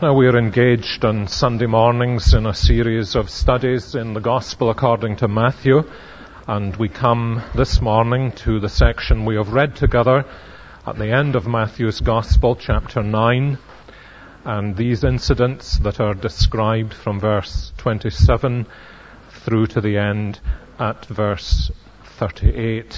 Now we are engaged on Sunday mornings in a series of studies in the Gospel according to Matthew, and we come this morning to the section we have read together at the end of Matthew's Gospel, chapter 9, and these incidents that are described from verse 27 through to the end at verse 38.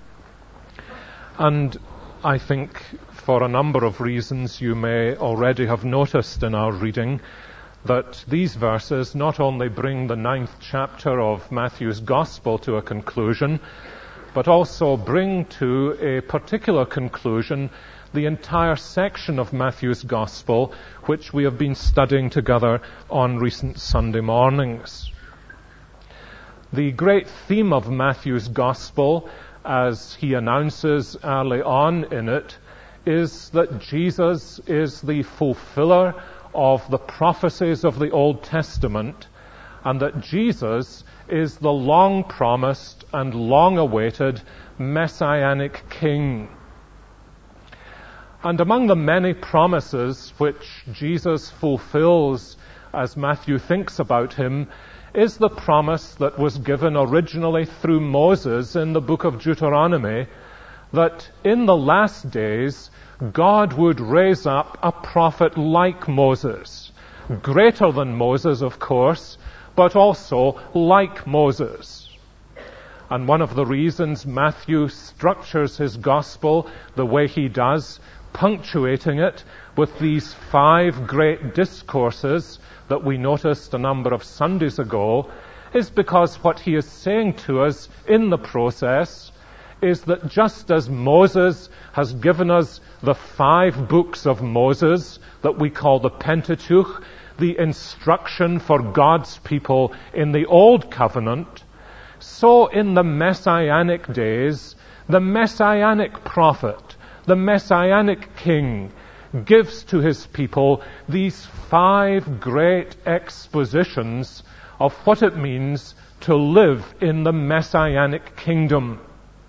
And I think for a number of reasons you may already have noticed in our reading that these verses not only bring the 9th chapter of Matthew's Gospel to a conclusion, but also bring to a particular conclusion the entire section of Matthew's Gospel which we have been studying together on recent Sunday mornings. The great theme of Matthew's Gospel, as he announces early on in it, is that Jesus is the fulfiller of the prophecies of the Old Testament, and that Jesus is the long-promised and long-awaited Messianic King. And among the many promises which Jesus fulfills as Matthew thinks about him is the promise that was given originally through Moses in the book of Deuteronomy, that in the last days God would raise up a prophet like Moses, greater than Moses, of course, but also like Moses. And one of the reasons Matthew structures his gospel the way he does, punctuating it with these 5 great discourses that we noticed a number of Sundays ago, is because what he is saying to us in the process is that just as Moses has given us the 5 books of Moses that we call the Pentateuch, the instruction for God's people in the Old Covenant, so in the Messianic days, the Messianic prophet, the Messianic King, gives to his people these 5 great expositions of what it means to live in the Messianic kingdom.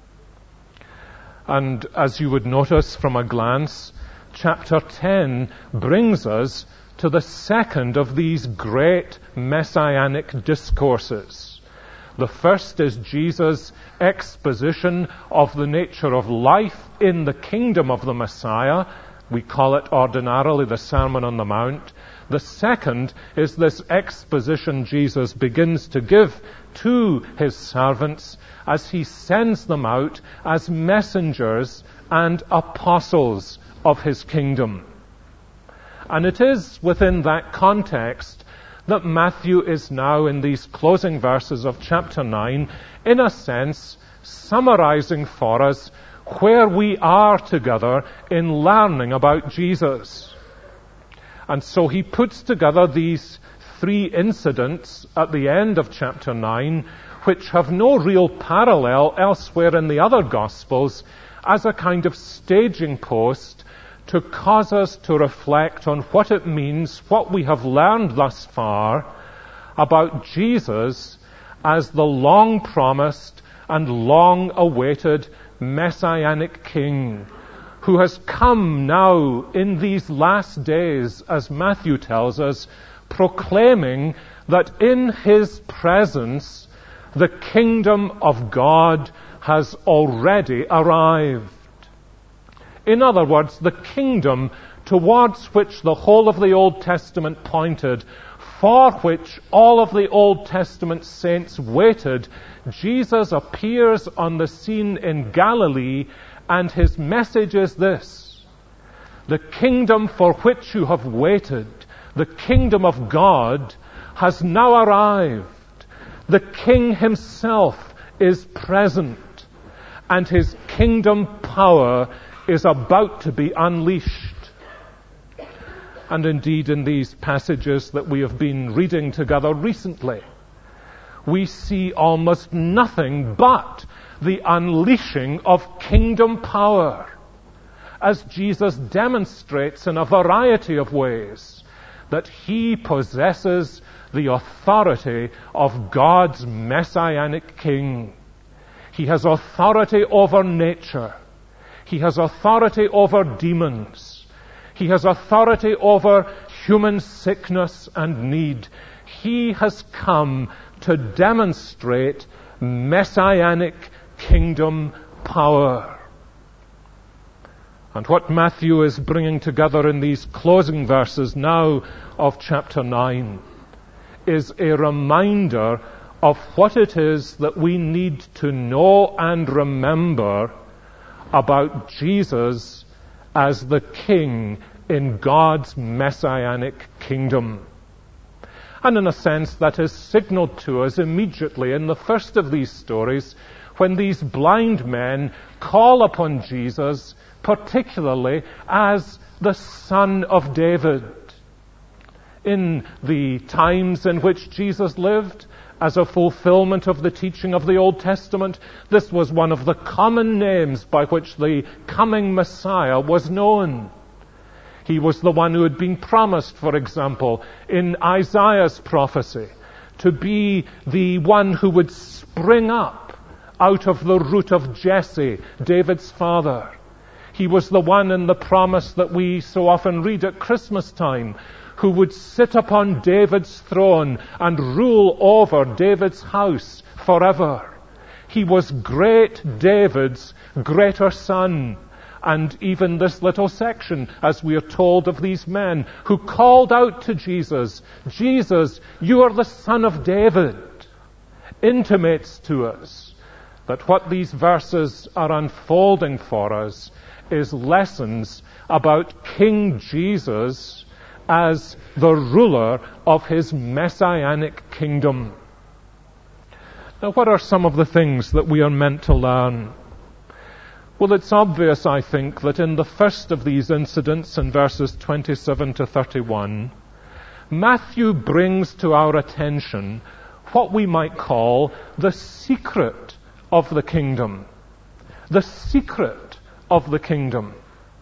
And as you would notice from a glance, chapter 10 brings us to the second of these great Messianic discourses. The first is Jesus' exposition of the nature of life in the kingdom of the Messiah. We call it ordinarily the Sermon on the Mount. The second is this exposition Jesus begins to give to his servants as he sends them out as messengers and apostles of his kingdom. And it is within that context that Matthew is now, in these closing verses of chapter 9, in a sense, summarizing for us where we are together in learning about Jesus. And so he puts together these 3 incidents at the end of chapter 9, which have no real parallel elsewhere in the other Gospels, as a kind of staging post to cause us to reflect on what it means, what we have learned thus far about Jesus as the long-promised and long-awaited Messianic King, who has come now in these last days, as Matthew tells us, proclaiming that in his presence the kingdom of God has already arrived. In other words, the kingdom towards which the whole of the Old Testament pointed, for which all of the Old Testament saints waited, Jesus appears on the scene in Galilee, and his message is this: the kingdom for which you have waited, the kingdom of God, has now arrived. The King himself is present, and his kingdom power is about to be unleashed. And indeed, in these passages that we have been reading together recently, we see almost nothing but the unleashing of kingdom power, as Jesus demonstrates in a variety of ways that he possesses the authority of God's Messianic King. He has authority over nature. He has authority over demons. He has authority over human sickness and need, he has come to demonstrate messianic kingdom power. And what Matthew is bringing together in these closing verses now of chapter 9 is a reminder of what it is that we need to know and remember about Jesus as the King in God's messianic kingdom. And in a sense, that is signaled to us immediately in the first of these stories, when these blind men call upon Jesus, particularly as the Son of David. In the times in which Jesus lived, as a fulfillment of the teaching of the Old Testament, this was one of the common names by which the coming Messiah was known. He was the one who had been promised, for example, in Isaiah's prophecy, to be the one who would spring up out of the root of Jesse, David's father. He was the one in the promise that we so often read at Christmas time, who would sit upon David's throne and rule over David's house forever. He was great David's greater son. And even this little section, as we are told of these men who called out to Jesus, Jesus, you are the Son of David, intimates to us that what these verses are unfolding for us is lessons about King Jesus as the ruler of his messianic kingdom. Now, what are some of the things that we are meant to learn? Well, it's obvious, I think, that in the first of these incidents, in verses 27 to 31, Matthew brings to our attention what we might call the secret of the kingdom. The secret of the kingdom.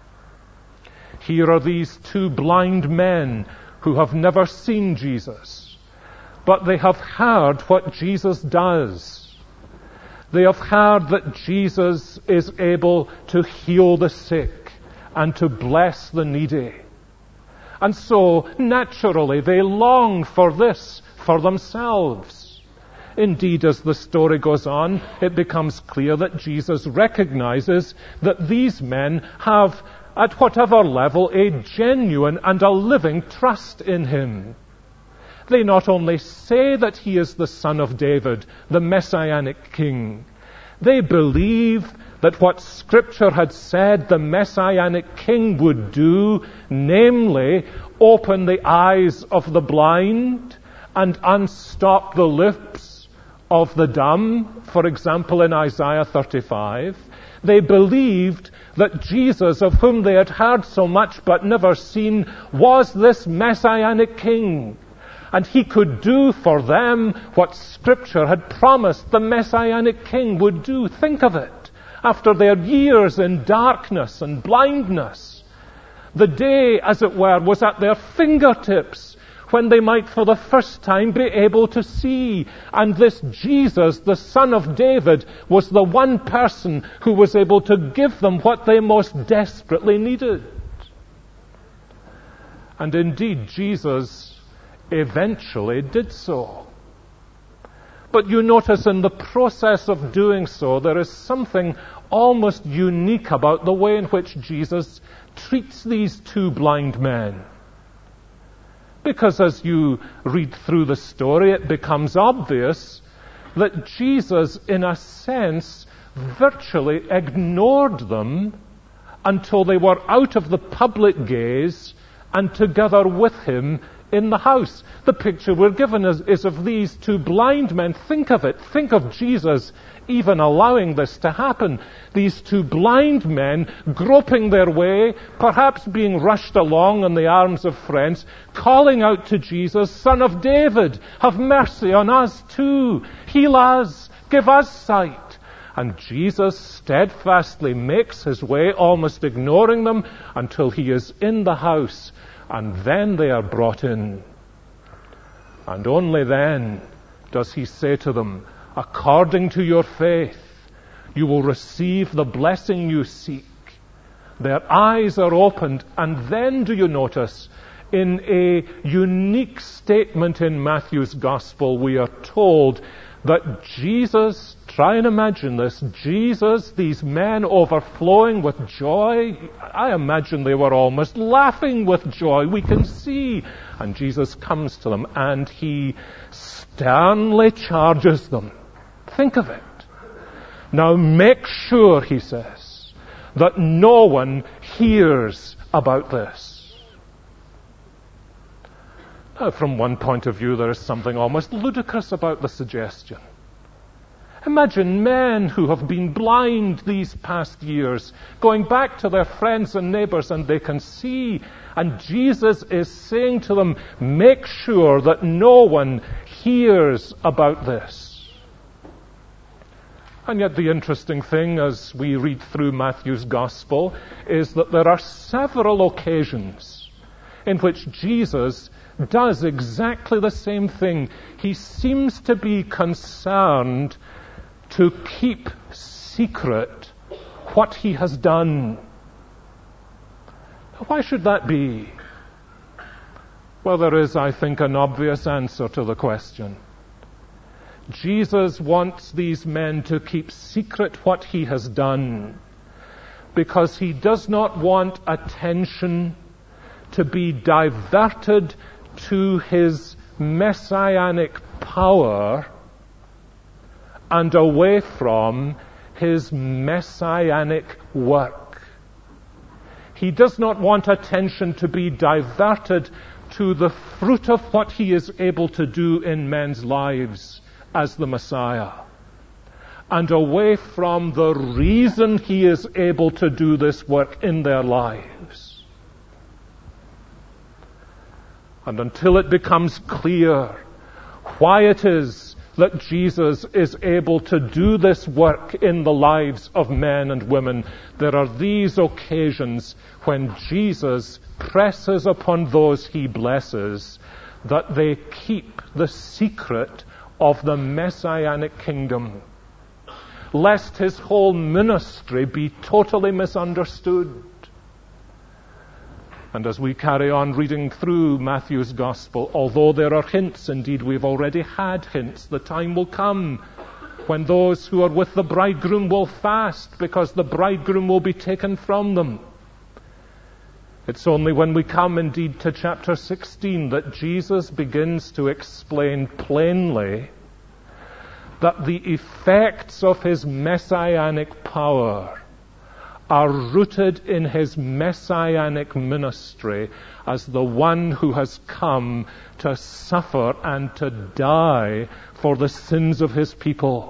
Here are these two blind men who have never seen Jesus, but they have heard what Jesus does. They have heard that Jesus is able to heal the sick and to bless the needy. And so, naturally, they long for this for themselves. Indeed, as the story goes on, it becomes clear that Jesus recognizes that these men have, at whatever level, a genuine and a living trust in him. They not only say that he is the Son of David, the Messianic King, they believe that what Scripture had said the Messianic King would do, namely, open the eyes of the blind and unstop the lips of the dumb, for example, in Isaiah 35. They believed that Jesus, of whom they had heard so much but never seen, was this Messianic King. And he could do for them what Scripture had promised the Messianic King would do. Think of it. After their years in darkness and blindness, the day, as it were, was at their fingertips when they might for the first time be able to see. And this Jesus, the Son of David, was the one person who was able to give them what they most desperately needed. And indeed, Jesus eventually did so. But you notice in the process of doing so, there is something almost unique about the way in which Jesus treats these two blind men. Because as you read through the story, it becomes obvious that Jesus, in a sense, virtually ignored them until they were out of the public gaze and together with him in the house. The picture we're given is of these two blind men. Think of it. Think of Jesus even allowing this to happen. These two blind men groping their way, perhaps being rushed along in the arms of friends, calling out to Jesus, Son of David, have mercy on us too. Heal us. Give us sight. And Jesus steadfastly makes his way, almost ignoring them, until he is in the house. And then they are brought in. And only then does he say to them, according to your faith, you will receive the blessing you seek. Their eyes are opened, and then do you notice, in a unique statement in Matthew's Gospel, we are told that Jesus, try and imagine this, Jesus, these men overflowing with joy, I imagine they were almost laughing with joy, we can see. And Jesus comes to them and he sternly charges them. Think of it. Now make sure, he says, that no one hears about this. Now, from one point of view, there is something almost ludicrous about the suggestion. Imagine men who have been blind these past years, going back to their friends and neighbors, and they can see. And Jesus is saying to them, make sure that no one hears about this. And yet the interesting thing as we read through Matthew's Gospel is that there are several occasions in which Jesus does exactly the same thing. He seems to be concerned to keep secret what he has done. Now, why should that be? Well, there is, I think, an obvious answer to the question. Jesus wants these men to keep secret what he has done because he does not want attention to be diverted to his messianic power and away from his messianic work. He does not want attention to be diverted to the fruit of what he is able to do in men's lives as the Messiah, and away from the reason he is able to do this work in their lives. And until it becomes clear why it is that Jesus is able to do this work in the lives of men and women, there are these occasions when Jesus presses upon those he blesses that they keep the secret of the messianic kingdom, lest his whole ministry be totally misunderstood. And as we carry on reading through Matthew's Gospel, although there are hints, indeed we've already had hints, the time will come when those who are with the bridegroom will fast because the bridegroom will be taken from them. It's only when we come indeed to chapter 16 that Jesus begins to explain plainly that the effects of his messianic power are rooted in his messianic ministry as the one who has come to suffer and to die for the sins of his people.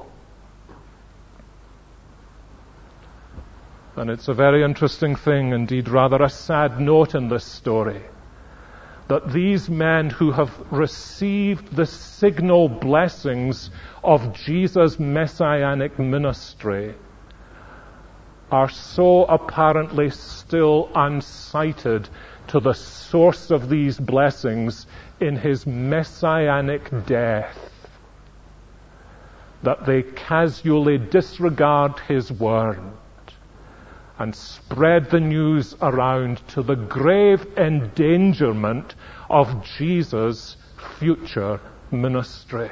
And it's a very interesting thing, indeed rather a sad note in this story, that these men who have received the signal blessings of Jesus' messianic ministry are so apparently still unsighted to the source of these blessings in his messianic death, that they casually disregard his word and spread the news around to the grave endangerment of Jesus' future ministry.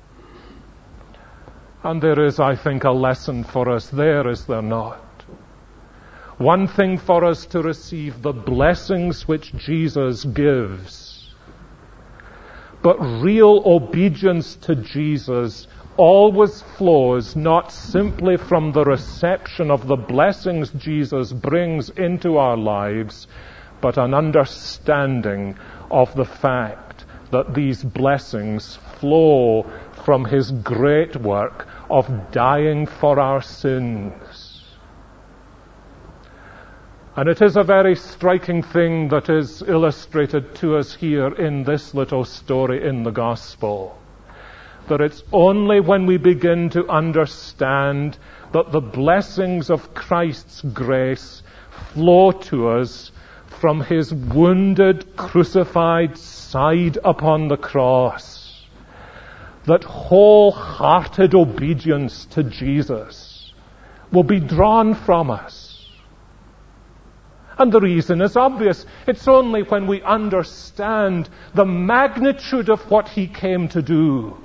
And there is, I think, a lesson for us there, is there not? One thing for us to receive the blessings which Jesus gives, but real obedience to Jesus always flows not simply from the reception of the blessings Jesus brings into our lives, but an understanding of the fact that these blessings flow from his great work of dying for our sins. And it is a very striking thing that is illustrated to us here in this little story in the Gospel. That it's only when we begin to understand that the blessings of Christ's grace flow to us from his wounded, crucified side upon the cross, that wholehearted obedience to Jesus will be drawn from us. And the reason is obvious. It's only when we understand the magnitude of what he came to do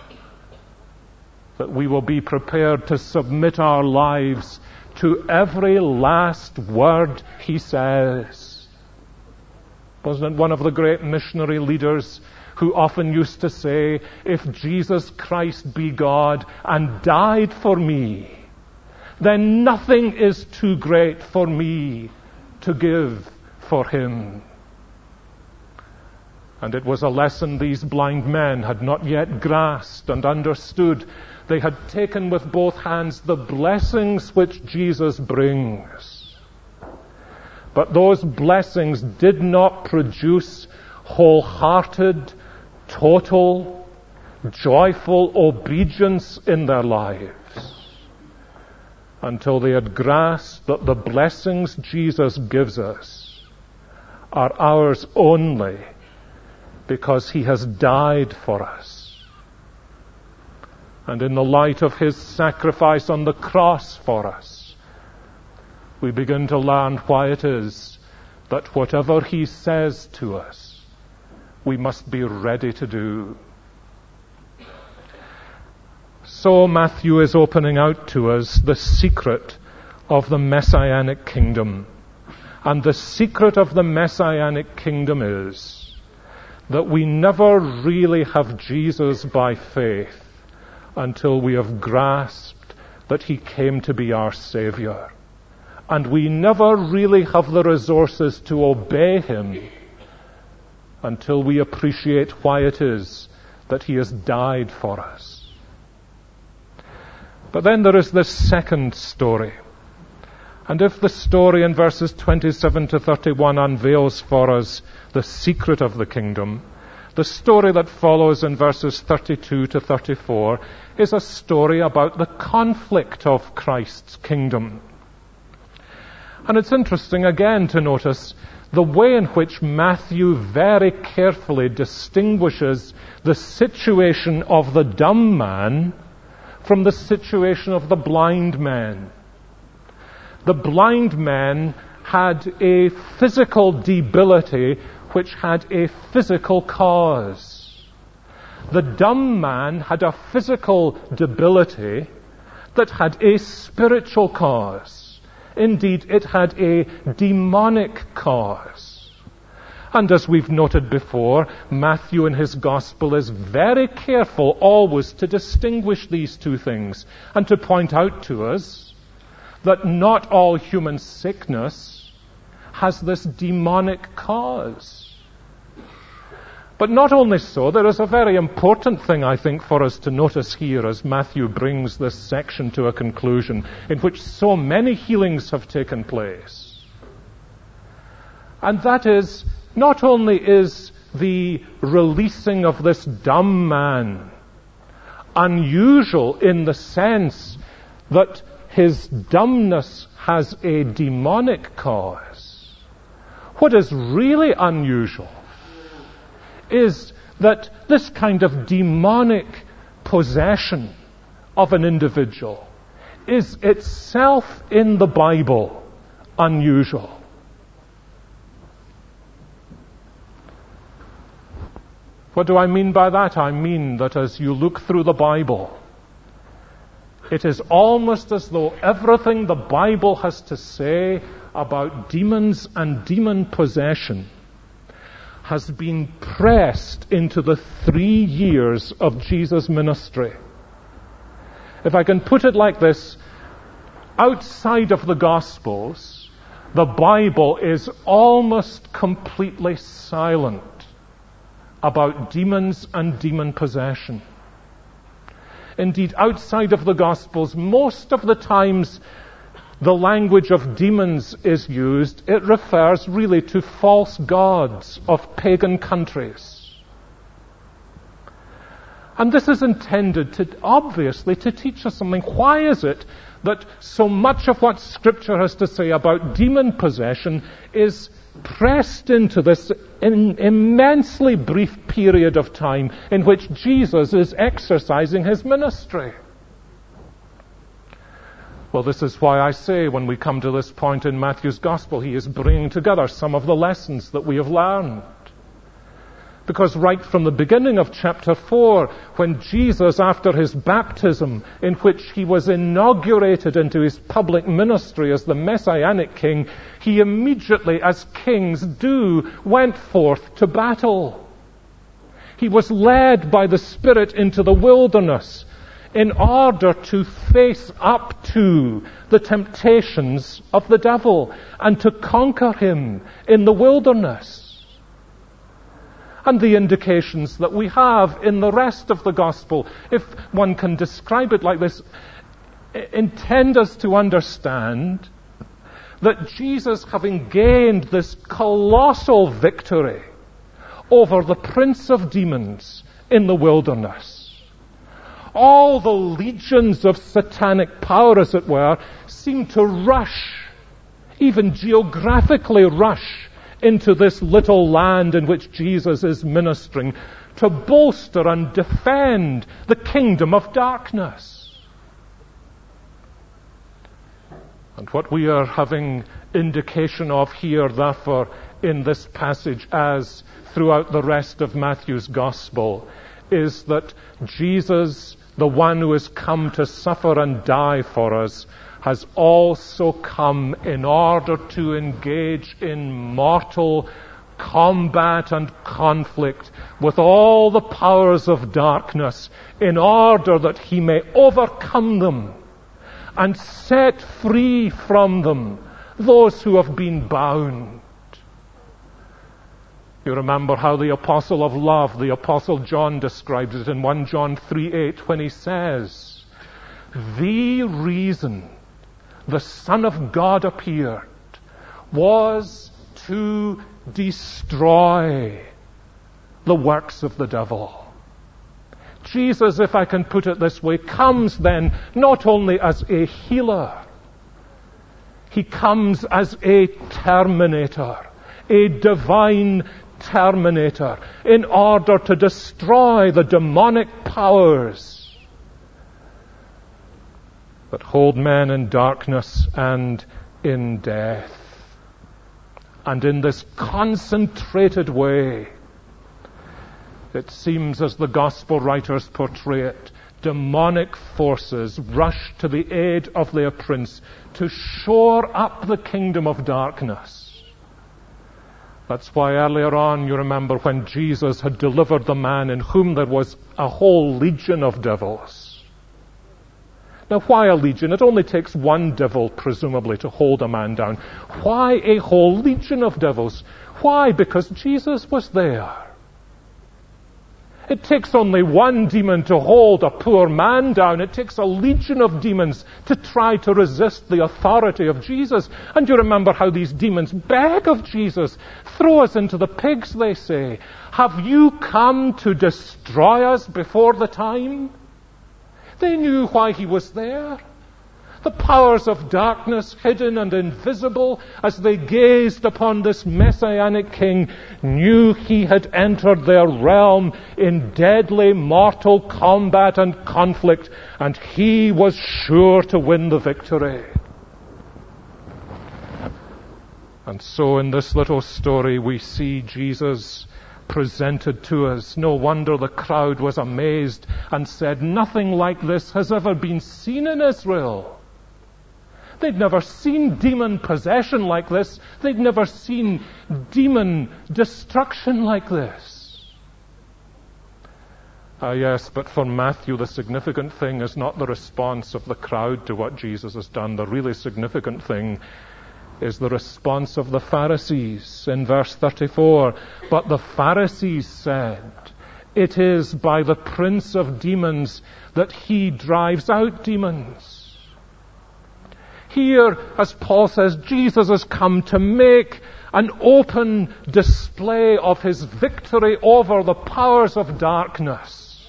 that we will be prepared to submit our lives to every last word he says. Wasn't it one of the great missionary leaders who often used to say, if Jesus Christ be God and died for me, then nothing is too great for me to give for him. And it was a lesson these blind men had not yet grasped and understood. They had taken with both hands the blessings which Jesus brings. But those blessings did not produce wholehearted, total, joyful obedience in their lives until they had grasped that the blessings Jesus gives us are ours only because he has died for us. And in the light of his sacrifice on the cross for us, we begin to learn why it is that whatever he says to us, we must be ready to do. So Matthew is opening out to us the secret of the Messianic kingdom. And the secret of the Messianic kingdom is that we never really have Jesus by faith until we have grasped that he came to be our Savior. And we never really have the resources to obey him until we appreciate why it is that he has died for us. But then there is this second story. And if the story in verses 27 to 31 unveils for us the secret of the kingdom, the story that follows in verses 32 to 34 is a story about the conflict of Christ's kingdom. And it's interesting again to notice the way in which Matthew very carefully distinguishes the situation of the dumb man from the situation of the blind man. The blind man had a physical debility which had a physical cause. The dumb man had a physical debility that had a spiritual cause. Indeed, it had a demonic cause. And as we've noted before, Matthew in his gospel is very careful always to distinguish these two things and to point out to us that not all human sickness has this demonic cause. But not only so, there is a very important thing, I think, for us to notice here as Matthew brings this section to a conclusion in which so many healings have taken place. And that is, not only is the releasing of this dumb man unusual in the sense that his dumbness has a demonic cause, what is really unusual is that this kind of demonic possession of an individual is itself in the Bible unusual. What do I mean by that? I mean that as you look through the Bible, it is almost as though everything the Bible has to say about demons and demon possession has been pressed into the 3 years of Jesus' ministry. If I can put it like this, outside of the Gospels, the Bible is almost completely silent about demons and demon possession. Indeed, outside of the Gospels, most of the times the language of demons is used, it refers really to false gods of pagan countries. And this is intended to, obviously, to teach us something. Why is it that so much of what Scripture has to say about demon possession is pressed into this immensely brief period of time in which Jesus is exercising his ministry? Well, this is why I say when we come to this point in Matthew's Gospel, he is bringing together some of the lessons that we have learned. Because right from the beginning of chapter 4, when Jesus, after his baptism, in which he was inaugurated into his public ministry as the Messianic king, he immediately, as kings do, went forth to battle. He was led by the Spirit into the wilderness in order to face up to the temptations of the devil and to conquer him in the wilderness. And the indications that we have in the rest of the Gospel, if one can describe it like this, intend us to understand that Jesus, having gained this colossal victory over the prince of demons in the wilderness, all the legions of satanic power, as it were, seem to rush, even geographically rush, into this little land in which Jesus is ministering to bolster and defend the kingdom of darkness. And what we are having indication of here, therefore, in this passage, as throughout the rest of Matthew's Gospel, is that Jesus, the one who has come to suffer and die for us, has also come in order to engage in mortal combat and conflict with all the powers of darkness, in order that he may overcome them and set free from them those who have been bound. You remember how the apostle of love, the apostle John, describes it in 1 John 3:8 when he says, "The reason the Son of God appeared was to destroy the works of the devil." Jesus, if I can put it this way, comes then not only as a healer, he comes as a terminator, a divine terminator, in order to destroy the demonic powers that hold men in darkness and in death. And in this concentrated way, it seems, as the gospel writers portray it, demonic forces rush to the aid of their prince to shore up the kingdom of darkness. That's why earlier on, you remember, when Jesus had delivered the man in whom there was a whole legion of devils. Now, why a legion? It only takes one devil, presumably, to hold a man down. Why a whole legion of devils? Why? Because Jesus was there. It takes only one demon to hold a poor man down. It takes a legion of demons to try to resist the authority of Jesus. And you remember how these demons beg of Jesus, "Throw us into the pigs," they say. "Have you come to destroy us before the time?" They knew why he was there. The powers of darkness, hidden and invisible, as they gazed upon this Messianic king, knew he had entered their realm in deadly mortal combat and conflict, and he was sure to win the victory. And so in this little story we see Jesus presented to us. No wonder the crowd was amazed and said, "Nothing like this has ever been seen in Israel." They'd never seen demon possession like this. They'd never seen demon destruction like this. Yes, but for Matthew, the significant thing is not the response of the crowd to what Jesus has done. The really significant thing is the response of the Pharisees in verse 34. "But the Pharisees said, 'It is by the prince of demons that he drives out demons.'" Here, as Paul says, Jesus has come to make an open display of his victory over the powers of darkness.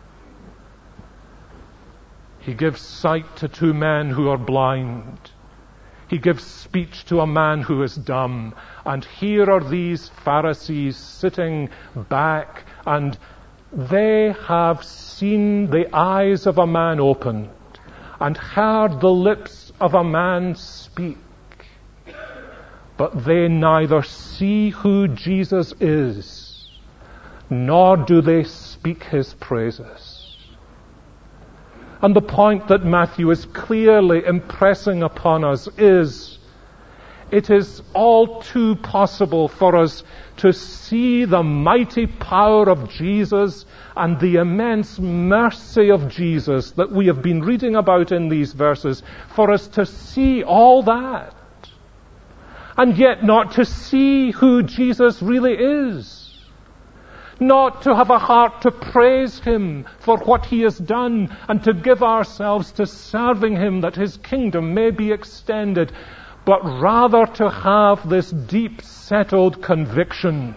He gives sight to two men who are blind. He gives speech to a man who is dumb. And here are these Pharisees sitting back, and they have seen the eyes of a man opened and heard the lips of a man speak, but they neither see who Jesus is, nor do they speak his praises. And the point that Matthew is clearly impressing upon us is, it is all too possible for us to see the mighty power of Jesus and the immense mercy of Jesus that we have been reading about in these verses, for us to see all that, and yet not to see who Jesus really is, not to have a heart to praise him for what he has done and to give ourselves to serving him that his kingdom may be extended, but rather to have this deep settled conviction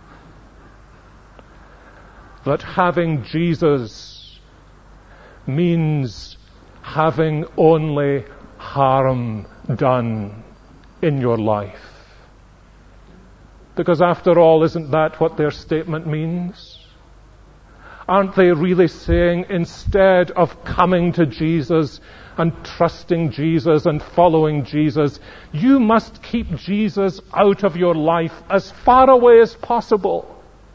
that having Jesus means having only harm done in your life. Because after all, isn't that what their statement means? Aren't they really saying, instead of coming to Jesus and trusting Jesus and following Jesus, you must keep Jesus out of your life as far away as possible?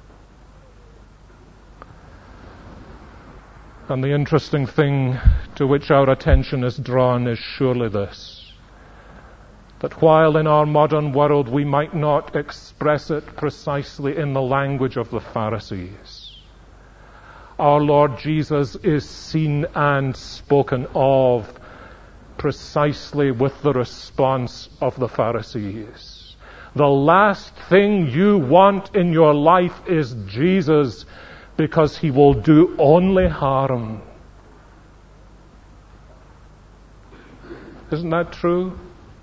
And the interesting thing to which our attention is drawn is surely this, that while in our modern world we might not express it precisely in the language of the Pharisees, our Lord Jesus is seen and spoken of precisely with the response of the Pharisees. The last thing you want in your life is Jesus, because he will do only harm. Isn't that true?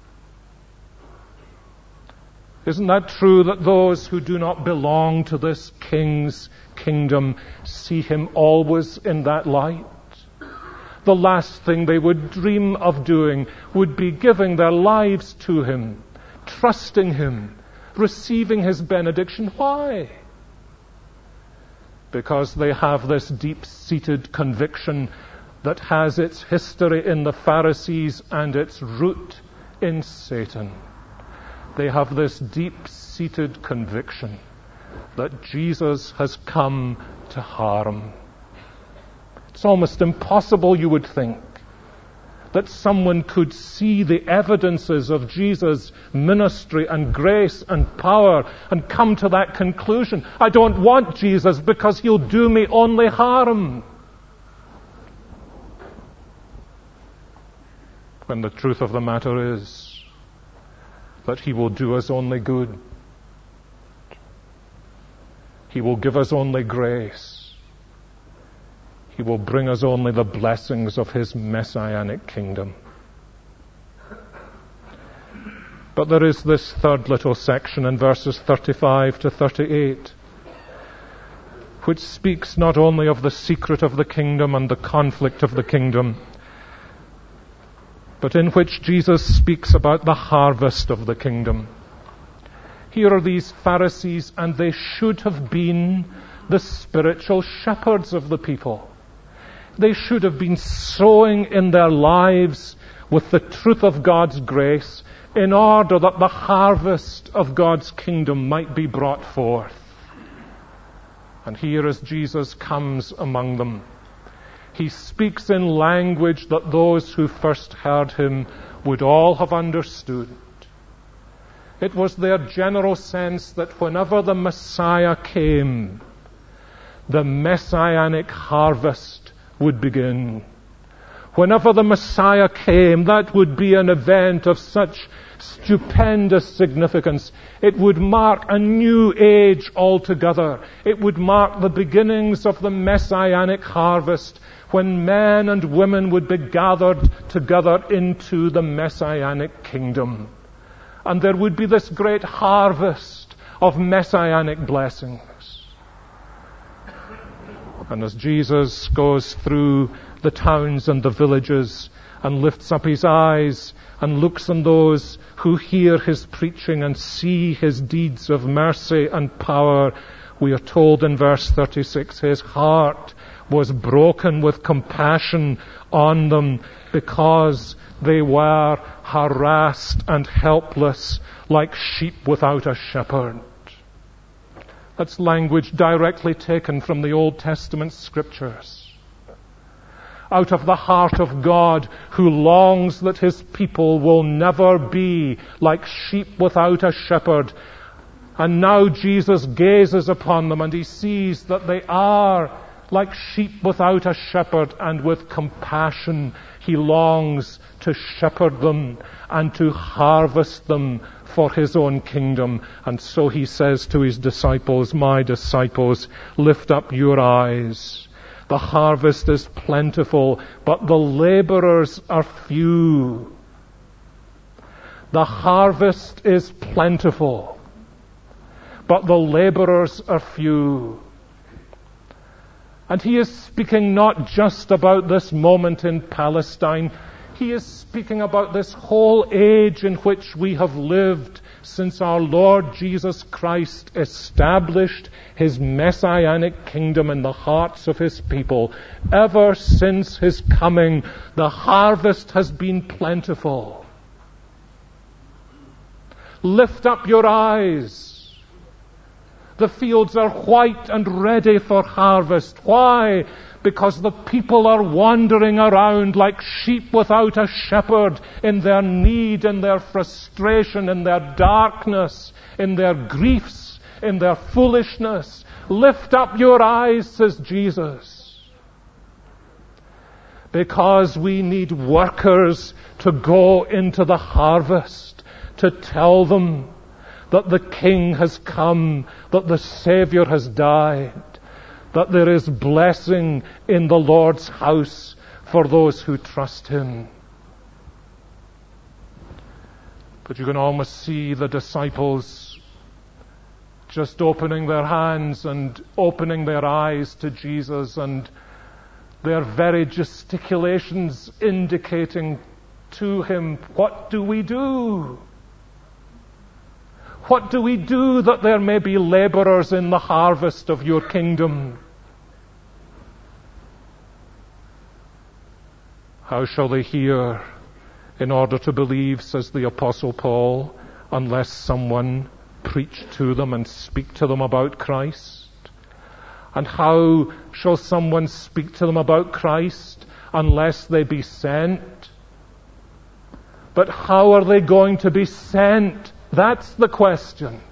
Isn't that true that those who do not belong to this King's kingdom see him always in that light? The last thing they would dream of doing would be giving their lives to him, trusting him, receiving his benediction. Why? Because they have this deep-seated conviction that has its history in the Pharisees and its root in Satan. They have this deep-seated conviction that Jesus has come to harm. It's almost impossible, you would think, that someone could see the evidences of Jesus' ministry and grace and power and come to that conclusion. I don't want Jesus because he'll do me only harm. When the truth of the matter is that he will do us only good. He will give us only grace. He will bring us only the blessings of his messianic kingdom. But there is this third little section in verses 35 to 38, which speaks not only of the secret of the kingdom and the conflict of the kingdom, but in which Jesus speaks about the harvest of the kingdom. Here are these Pharisees, and they should have been the spiritual shepherds of the people. They should have been sowing in their lives with the truth of God's grace in order that the harvest of God's kingdom might be brought forth. And here as Jesus comes among them, he speaks in language that those who first heard him would all have understood. It was their general sense that whenever the Messiah came, the messianic harvest would begin. Whenever the Messiah came, that would be an event of such stupendous significance. It would mark a new age altogether. It would mark the beginnings of the messianic harvest, when men and women would be gathered together into the messianic kingdom. And there would be this great harvest of messianic blessings. And as Jesus goes through the towns and the villages and lifts up his eyes and looks on those who hear his preaching and see his deeds of mercy and power, we are told in verse 36, his heart was broken with compassion on them because they were harassed and helpless like sheep without a shepherd. That's language directly taken from the Old Testament scriptures. Out of the heart of God, who longs that his people will never be like sheep without a shepherd. And now Jesus gazes upon them and he sees that they are like sheep without a shepherd, and with compassion he longs to shepherd them and to harvest them for his own kingdom. And so he says to his disciples, "My disciples, lift up your eyes. The harvest is plentiful, but the laborers are few." The harvest is plentiful, but the laborers are few. And he is speaking not just about this moment in Palestine. He is speaking about this whole age in which we have lived since our Lord Jesus Christ established his messianic kingdom in the hearts of his people. Ever since his coming, the harvest has been plentiful. Lift up your eyes. The fields are white and ready for harvest. Why? Because the people are wandering around like sheep without a shepherd, in their need, in their frustration, in their darkness, in their griefs, in their foolishness. Lift up your eyes, says Jesus. Because we need workers to go into the harvest, to tell them that the King has come, that the Savior has died, that there is blessing in the Lord's house for those who trust him. But you can almost see the disciples just opening their hands and opening their eyes to Jesus, and their very gesticulations indicating to him, "What do we do? What do we do that there may be laborers in the harvest of your kingdom?" How shall they hear in order to believe, says the Apostle Paul, unless someone preach to them and speak to them about Christ? And how shall someone speak to them about Christ unless they be sent? But how are they going to be sent? That's the question.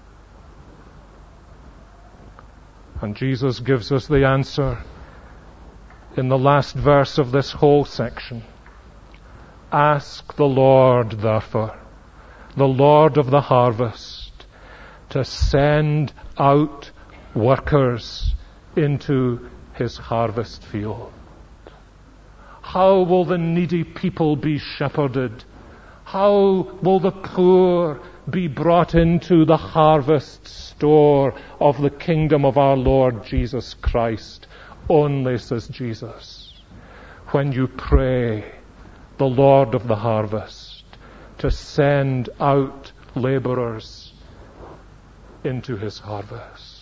And Jesus gives us the answer in the last verse of this whole section. Ask the Lord, therefore, the Lord of the harvest, to send out workers into his harvest field. How will the needy people be shepherded? How will the poor be brought into the harvest store of the kingdom of our Lord Jesus Christ? Only, says Jesus, when you pray the Lord of the harvest to send out laborers into his harvest.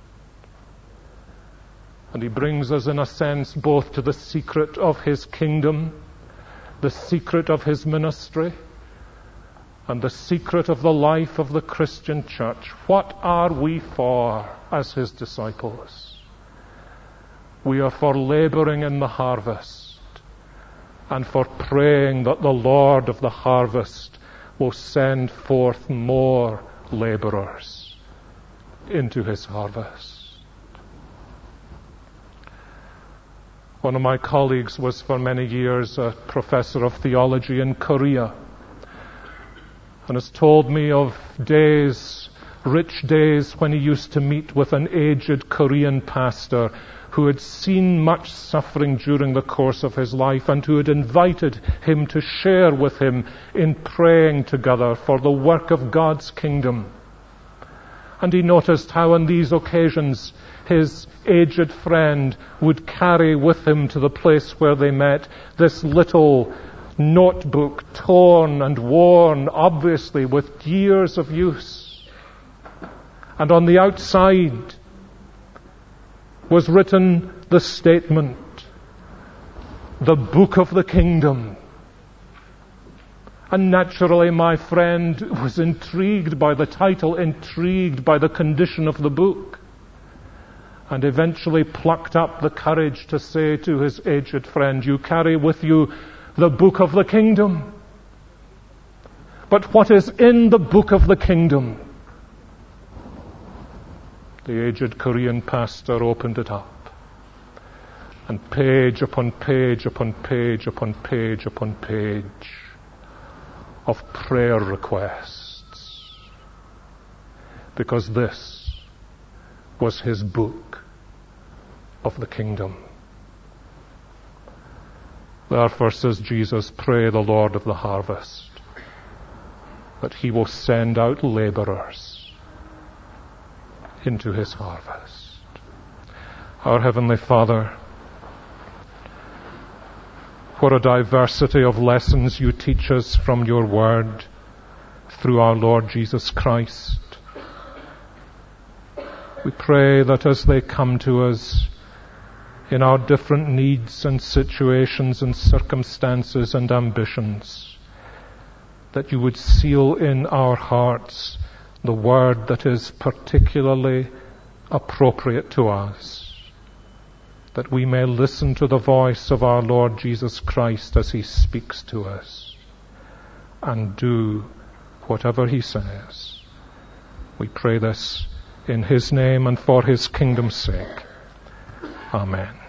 And he brings us, in a sense, both to the secret of his kingdom, the secret of his ministry, and the secret of the life of the Christian church. What are we for as his disciples? We are for laboring in the harvest and for praying that the Lord of the harvest will send forth more laborers into his harvest. One of my colleagues was for many years a professor of theology in Korea, and has told me of days, rich days, when he used to meet with an aged Korean pastor who had seen much suffering during the course of his life, and who had invited him to share with him in praying together for the work of God's kingdom. And he noticed how on these occasions his aged friend would carry with him to the place where they met this little notebook, torn and worn, obviously with years of use. And on the outside was written the statement, "The Book of the Kingdom." And naturally, my friend was intrigued by the title, intrigued by the condition of the book, and eventually plucked up the courage to say to his aged friend, "You carry with you the book of the kingdom. But what is in the book of the kingdom?" The aged Korean pastor opened it up, and page upon page upon page upon page upon page of prayer requests, because this was his book of the kingdom. Therefore, says Jesus, pray the Lord of the harvest that he will send out laborers into his harvest. Our Heavenly Father, what a diversity of lessons you teach us from your word through our Lord Jesus Christ. We pray that as they come to us in our different needs and situations and circumstances and ambitions, that you would seal in our hearts the word that is particularly appropriate to us, that we may listen to the voice of our Lord Jesus Christ as he speaks to us and do whatever he says. We pray this in his name and for his kingdom's sake. Amen.